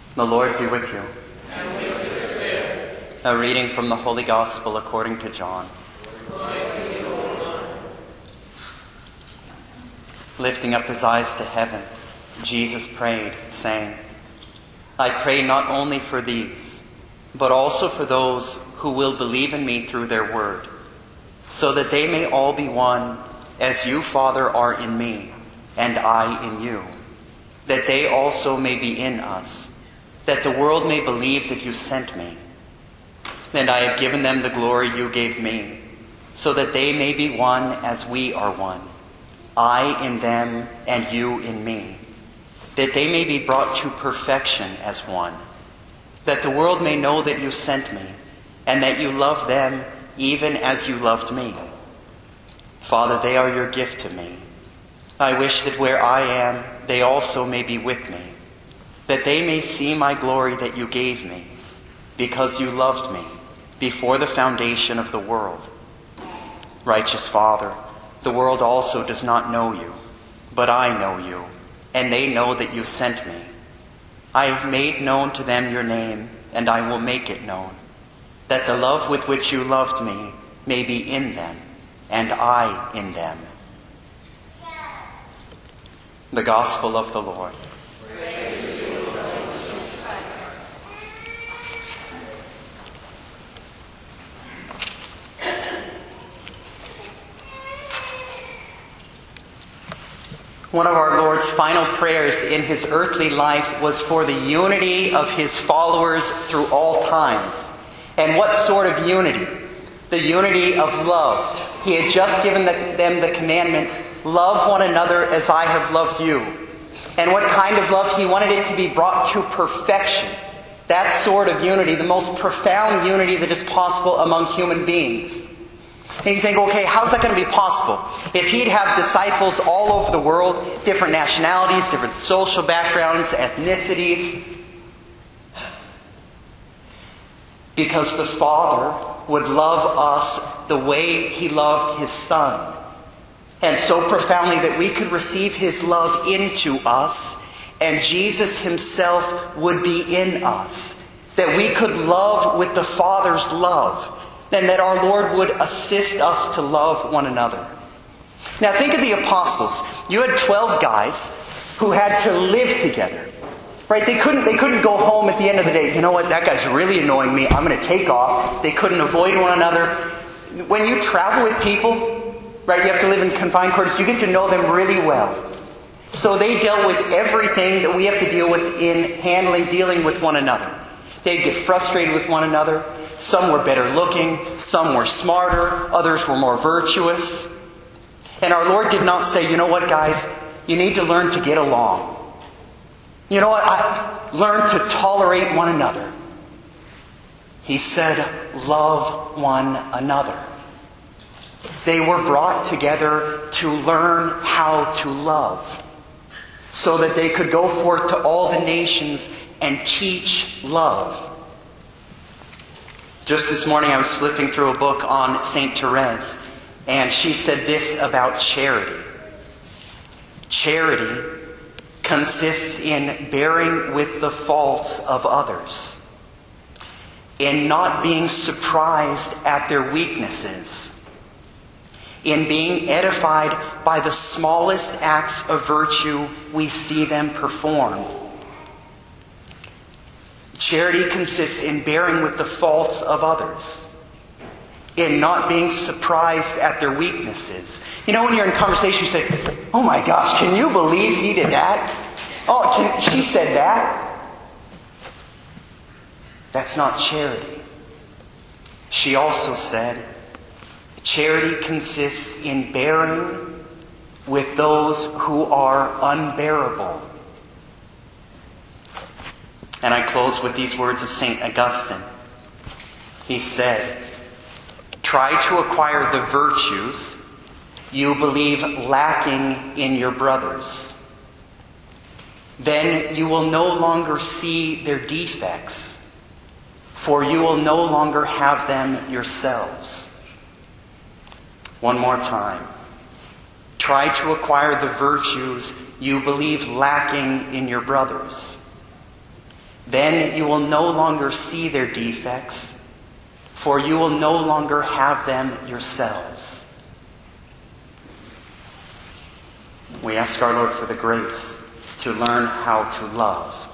The Lord be with you. And with your spirit. A reading from the Holy Gospel according to John. Glory to you, O Lord. Lifting up his eyes to heaven, Jesus prayed, saying, I pray not only for these, but also for those who will believe in me through their word, so that they may all be one, as you, Father, are in me, and I in you, that they also may be in us, that the world may believe that you sent me. And I have given them the glory you gave me, so that they may be one as we are one, I in them and you in me, that they may be brought to perfection as one, that the world may know that you sent me, and that you love them even as you loved me. Father, they are your gift to me. I wish that where I am, they also may be with me, that they may see my glory that you gave me, because you loved me before the foundation of the world. Righteous Father, the world also does not know you, but I know you, and they know that you sent me. I have made known to them your name, and I will make it known, that the love with which you loved me may be in them, and I in them. The Gospel of the Lord. Praise to you, Lord Jesus Christ. One of our Lord's final prayers in his earthly life was for the unity of his followers through all times. And what sort of unity? The unity of love. He had just given them the commandment, love one another as I have loved you. And what kind of love? He wanted it to be brought to perfection. That sort of unity, the most profound unity that is possible among human beings. And you think, okay, how's that going to be possible? If he'd have disciples all over the world, different nationalities, different social backgrounds, ethnicities. Because the Father would love us the way he loved his Son. And so profoundly that we could receive his love into us, and Jesus himself would be in us. That we could love with the Father's love. And that our Lord would assist us to love one another. Now think of the apostles. You had 12 guys who had to live together. Right? They couldn't go home at the end of the day. You know what? That guy's really annoying me. I'm going to take off. They couldn't avoid one another. When you travel with people, right, you have to live in confined quarters. You get to know them really well. So they dealt with everything that we have to deal with in dealing with one another. They'd get frustrated with one another. Some were better looking, some were smarter, others were more virtuous. And our Lord did not say, you know what, guys, you need to learn to get along. You know what, learn to tolerate one another. He said, love one another. They were brought together to learn how to love, so that they could go forth to all the nations and teach love. Just this morning I was flipping through a book on St. Therese, and she said this about charity. Charity consists in bearing with the faults of others, in not being surprised at their weaknesses, in being edified by the smallest acts of virtue we see them perform. Charity consists in bearing with the faults of others, in not being surprised at their weaknesses. You know, when you're in conversation, you say, oh my gosh, can you believe he did that? Oh, she said that. That's not charity. She also said, charity consists in bearing with those who are unbearable. And I close with these words of St. Augustine. He said, try to acquire the virtues you believe lacking in your brothers. Then you will no longer see their defects, for you will no longer have them yourselves. One more time. Try to acquire the virtues you believe lacking in your brothers. Then you will no longer see their defects, for you will no longer have them yourselves. We ask our Lord for the grace to learn how to love.